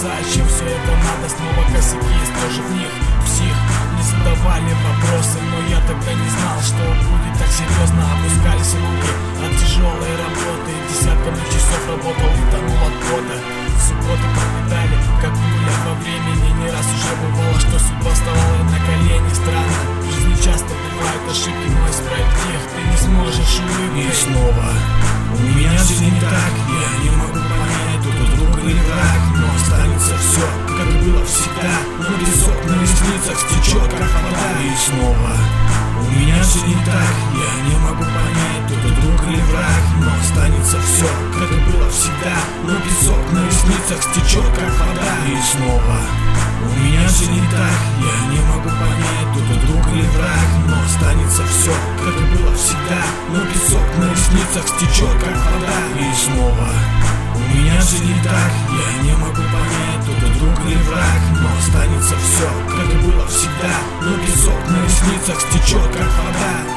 Зачем все это надо? Снова косяки есть тоже в них. Псих, не задавали вопросы, но я тогда не знал, что будет так серьезно. Опускались руки от тяжелой работы, десятками часов работал и тонул от пота. Субботы пролетали, как пуля во времени. Не раз уже бывало, что судьба вставала на колени. Странно, в жизни часто бывают ошибки, но исправить их ты не сможешь улыбкой. И снова у меня все не так. Я не могу понять, тут друг или враг. Но останется все, как было всегда. Но песок на ресницах стечет, как вода. И снова у меня все не так. Я не могу понять, тут друг или враг. Но останется все, как и было всегда. Но песок на ресницах стечет, как вода. И снова у меня все не так. Я не могу понять, тут друг или враг. Но останется все, как и было всегда. Но песок на ресницах стечет, как вода. И снова у меня все не так. Я не могу понять, тут друг или враг. Но останется все, как и было всегда. Но песок на ресницах стечет, как вода.